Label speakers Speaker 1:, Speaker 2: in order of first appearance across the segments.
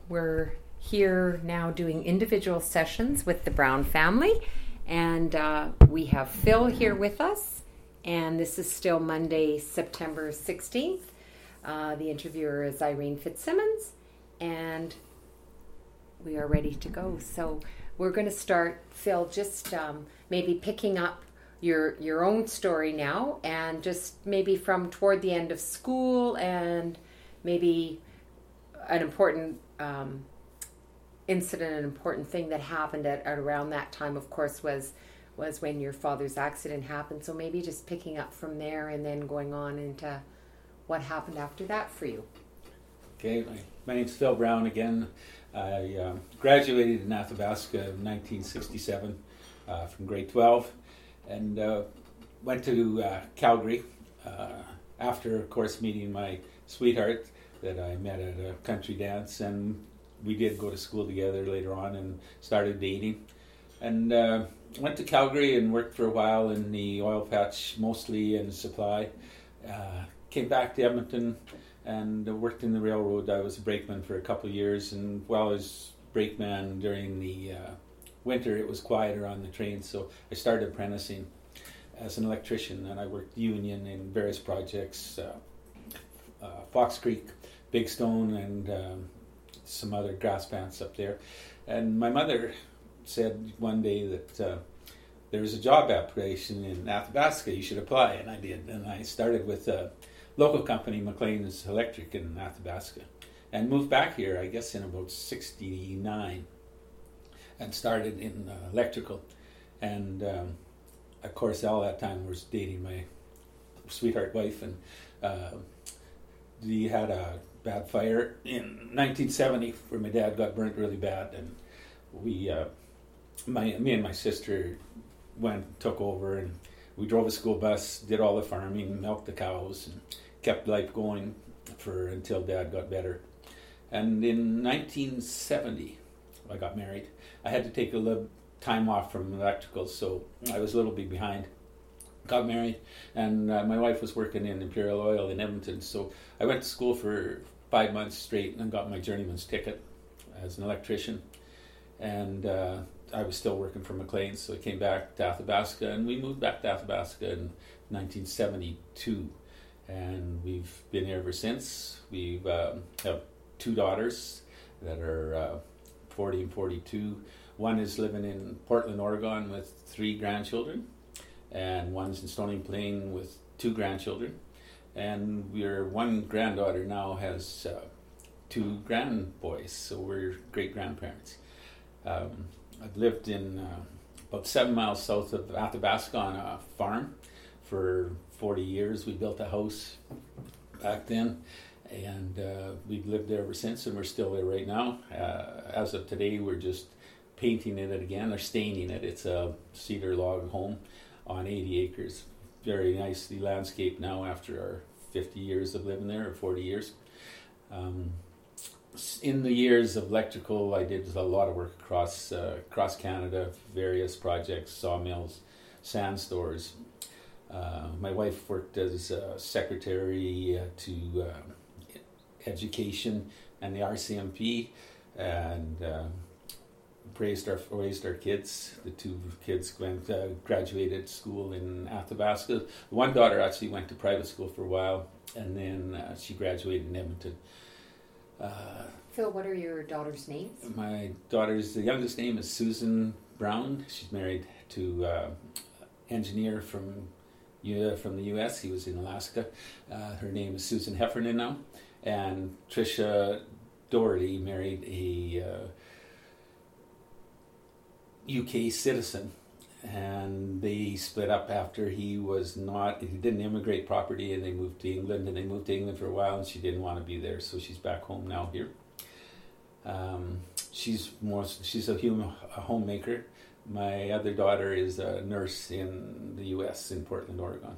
Speaker 1: We're here now doing individual sessions with the Brown family, and we have Phil here with us, and this is still Monday, September 16th. The interviewer is Irene Fitzsimmons, and we are ready to go. So we're going to start, Phil, just maybe picking up your own story now, and just maybe from toward the end of school, and maybe an important incident, an important thing that happened at around that time, of course, was when your father's accident happened. So maybe just picking up from there and then going on into what happened after that for you.
Speaker 2: Okay, my name's Phil Brown again. I graduated in Athabasca in 1967 from grade 12, and went to Calgary after, of course, meeting my sweetheart that I met at a country dance, and we did go to school together later on and started dating. And went to Calgary and worked for a while in the oil patch, mostly in supply. Came back to Edmonton and worked in the railroad. I was a brakeman for a couple of years, and while I was brakeman during the winter, it was quieter on the train, so I started apprenticing as an electrician, and I worked union in various projects, Fox Creek, Big Stone, and some other grass pants up there. And my mother said one day that there was a job application in Athabasca, you should apply, and I did. And I started with a local company, McLean's Electric, in Athabasca, and moved back here, I guess, in about 69, and started in electrical. And of course, all that time I was dating my sweetheart wife, and we had a bad fire in 1970 where my dad got burnt really bad, and me and my sister took over, and we drove a school bus, did all the farming, milked the cows, and kept life going until Dad got better. And in 1970, I got married. I had to take a little time off from electrical, so I was a little bit behind. Got married, and my wife was working in Imperial Oil in Edmonton, so I went to school for 5 months straight and got my journeyman's ticket as an electrician. And I was still working for McLean, so I came back to Athabasca, and we moved back to Athabasca in 1972. And we've been here ever since. We have 2 daughters that are 40 and 42. One is living in Portland, Oregon with 3 grandchildren, and one's in Stony Plain with 2 grandchildren. And one granddaughter now has 2 grandboys, so we're great-grandparents. I've lived in about 7 miles south of Athabasca on a farm for 40 years. We built a house back then, and we've lived there ever since, and we're still there right now. As of today, we're just painting it again, or staining it. It's a cedar log home on 80 acres. Very nicely landscaped now after our 50 years of living there, or 40 years. In the years of electrical, I did a lot of work across Canada, various projects, sawmills, sand stores. My wife worked as secretary to education and the RCMP, and raised our kids. The 2 kids graduated school in Athabasca. One daughter actually went to private school for a while, and then she graduated in Edmonton.
Speaker 1: Phil, what are your daughters' names?
Speaker 2: The youngest name is Susan Brown. She's married to engineer from the U.S. He was in Alaska. Her name is Susan Heffernan now. And Tricia Doherty married a UK citizen, and they split up after he didn't immigrate properly, and they moved to England, and they moved to England for a while, and she didn't want to be there, so she's back home now here. She's a homemaker. My other daughter is a nurse in the U.S. in Portland, Oregon.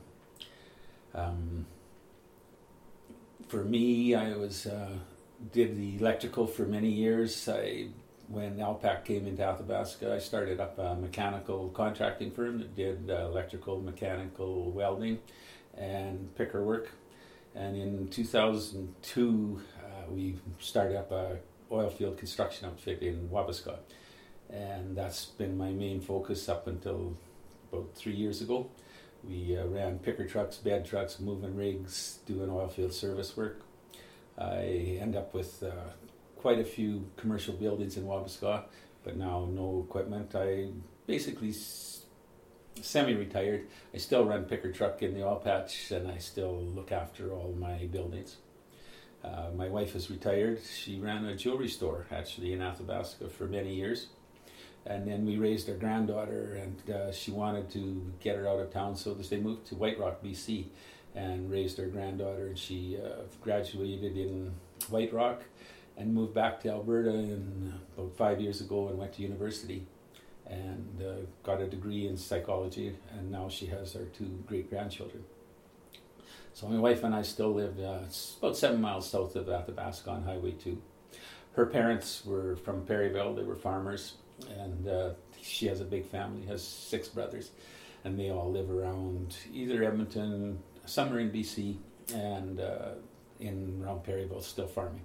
Speaker 2: For me, I did the electrical for many years. When Alpac came into Athabasca, I started up a mechanical contracting firm that did electrical, mechanical, welding, and picker work. And in 2002, we started up a oil field construction outfit in Wabasca. And that's been my main focus up until about 3 years ago. We ran picker trucks, bed trucks, moving rigs, doing oil field service work. I end up with quite a few commercial buildings in Wabasca, but now no equipment. I basically semi-retired. I still run picker truck in the oil patch, and I still look after all my buildings. My wife is retired. She ran a jewelry store actually in Athabasca for many years. And then we raised our granddaughter, and she wanted to get her out of town, so they moved to White Rock, BC, and raised our granddaughter. And she graduated in White Rock and moved back to Alberta about 5 years ago and went to university and got a degree in psychology, and now she has our 2 great-grandchildren. So my wife and I still live about 7 miles south of Athabasca on Highway 2. Her parents were from Perryville. They were farmers, and she has a big family, has 6 brothers, and they all live around either Edmonton, some are in BC, and around Perryville, still farming.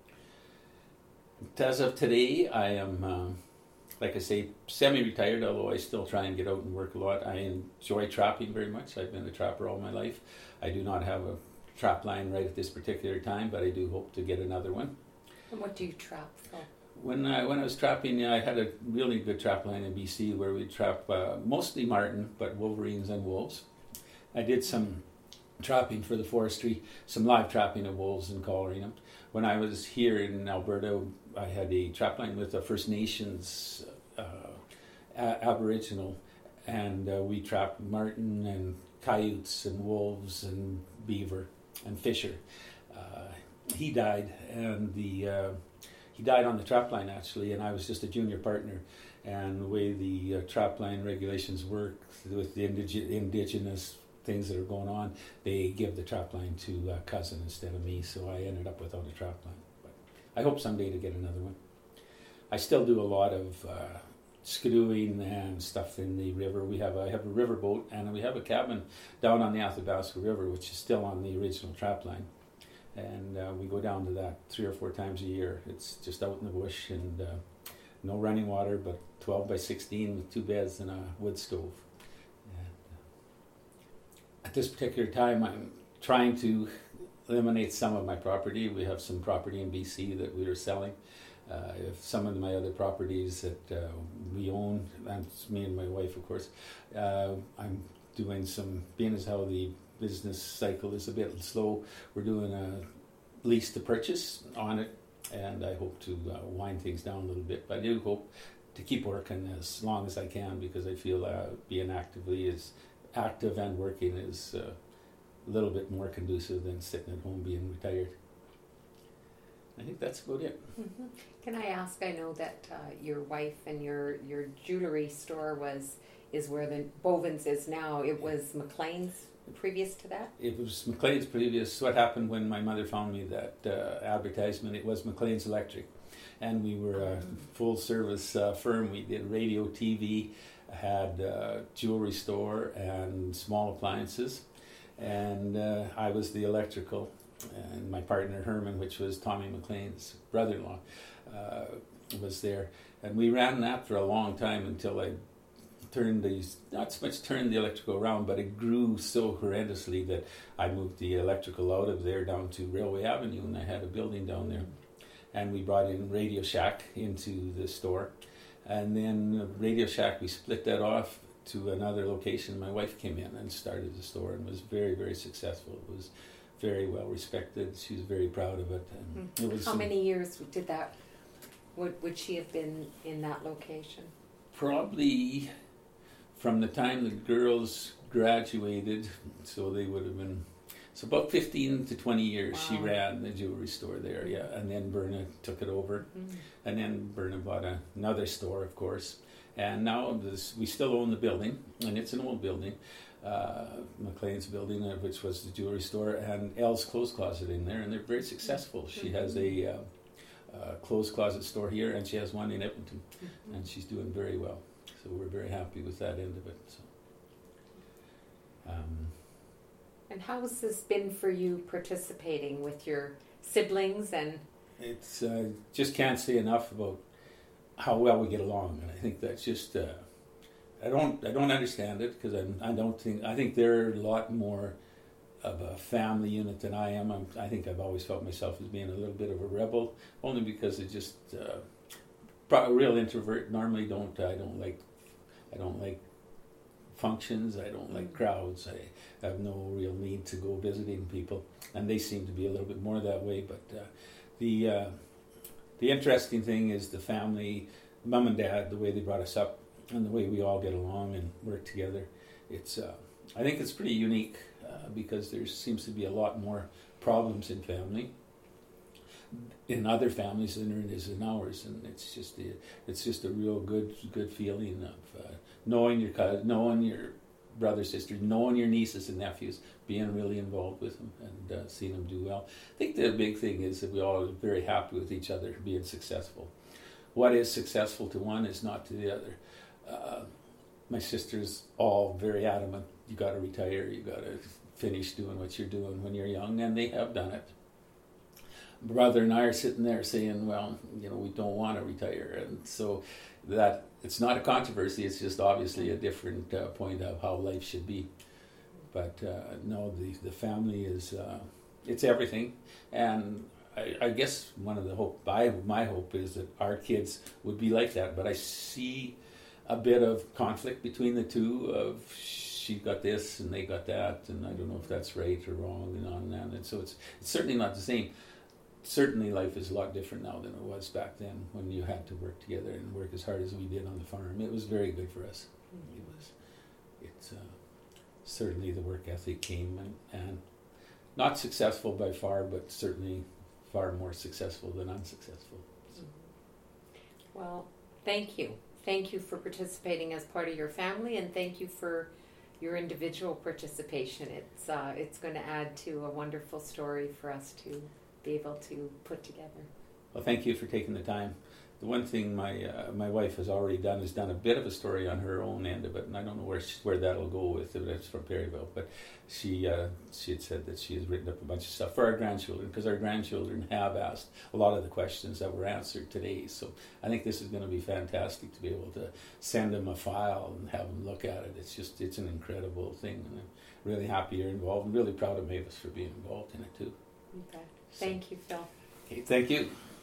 Speaker 2: As of today, I am, like I say, semi-retired, although I still try and get out and work a lot. I enjoy trapping very much. I've been a trapper all my life. I do not have a trap line right at this particular time, but I do hope to get another one.
Speaker 1: And what do you trap for?
Speaker 2: When I was trapping, I had a really good trap line in BC where we trap mostly marten, but wolverines and wolves. I did some trapping for the forestry, some live trapping of wolves and collaring them. When I was here in Alberta, I had a trap line with a First Nations Aboriginal, and we trapped marten and coyotes and wolves and beaver and fisher. He died, and he died on the trap line actually, and I was just a junior partner. And the way the trap line regulations work with the indigenous things that are going on, they give the trap line to a cousin instead of me, so I ended up without a trap line. But I hope someday to get another one. I still do a lot of skidooing and stuff in the river. I have a river boat, and we have a cabin down on the Athabasca River, which is still on the original trap line. And we go down to that 3 or 4 times a year. It's just out in the bush, and no running water, but 12 by 16 with 2 beds and a wood stove. And at this particular time, I'm trying to eliminate some of my property. We have some property in BC that we are selling. If some of my other properties that we own, that's me and my wife, of course, I'm doing some, being as how the business cycle is a bit slow, we're doing a lease to purchase on it, and I hope to wind things down a little bit. But I do hope to keep working as long as I can, because I feel being active and working is a little bit more conducive than sitting at home being retired. I think that's about it.
Speaker 1: Mm-hmm. Can I ask, I know that your wife and your jewelry store is where the Bovens is now. It was McLean's previous to that?
Speaker 2: It was McLean's previous. What happened when my mother found me that advertisement, it was McLean's Electric. And we were a full service firm. We did radio, TV, had a jewelry store and small appliances. And I was the electrical. And my partner Herman, which was Tommy McLean's brother-in-law, was there. And we ran that for a long time until I not so much turned the electrical around, but it grew so horrendously that I moved the electrical out of there down to Railway Avenue, and I had a building down there. And we brought in Radio Shack into the store. And then Radio Shack, we split that off to another location. My wife came in and started the store and was very, very successful. It was very well respected. She was very proud of it. And it was
Speaker 1: How many years did that? Would she have been in that location?
Speaker 2: Probably from the time the girls graduated, so they would have been, so about 15 to 20 years. Wow. She ran the jewelry store there, yeah. And then Berna took it over. Mm-hmm. And then Berna bought another store, of course. And now we still own the building, and it's an old building. McLean's building, which was the jewelry store, and Elle's Clothes Closet in there, and they're very successful. Mm-hmm. She has a clothes closet store here, and she has one in Edmonton, mm-hmm. and she's doing very well. So we're very happy with that end of it. So,
Speaker 1: and how has this been for you, participating with your siblings and
Speaker 2: it's just can't say enough about how well we get along, and I think that's just I don't understand it because I think they're a lot more of a family unit than I am. I think I've always felt myself as being a little bit of a rebel, only because it just a real introvert. Normally, I don't like functions. I don't like crowds. I have no real need to go visiting people, and they seem to be a little bit more that way. But the interesting thing is the family, mom and dad, the way they brought us up, and the way we all get along and work together. It's I think it's pretty unique because there seems to be a lot more problems in other families than there is in ours, and it's just a real good feeling of knowing your cousin, knowing your brothers, sisters, knowing your nieces and nephews, being really involved with them and seeing them do well. I think the big thing is that we all are very happy with each other being successful. What is successful to one is not to the other. My sister's all very adamant. You got to retire. You got to finish doing what you're doing when you're young, and they have done it. Brother and I are sitting there saying, well, we don't want to retire, and so that it's not a controversy. It's just obviously a different point of how life should be. But no, the family is it's everything, and I guess one of my hope is that our kids would be like that. But I see a bit of conflict between the two. Of she got this and they got that, and I don't know if that's right or wrong, and on and on. And so it's certainly not the same. Certainly life is a lot different now than it was back then when you had to work together and work as hard as we did on the farm. It was very good for us. It's certainly the work ethic came and not successful by far, but certainly far more successful than unsuccessful. So.
Speaker 1: Well, thank you. Thank you for participating as part of your family, and thank you for your individual participation. It's going to add to a wonderful story for us to be able to put together.
Speaker 2: Well, thank you for taking the time. The one thing my wife has already done is done a bit of a story on her own end of it, and I don't know where that'll go with it. It's from Perryville, but she had said that she has written up a bunch of stuff for our grandchildren, because our grandchildren have asked a lot of the questions that were answered today. So I think this is going to be fantastic to be able to send them a file and have them look at it. It's an incredible thing, and I'm really happy you're involved, and really proud of Mavis for being involved in it too.
Speaker 1: Okay. Thank you, Phil.
Speaker 2: Okay, thank you.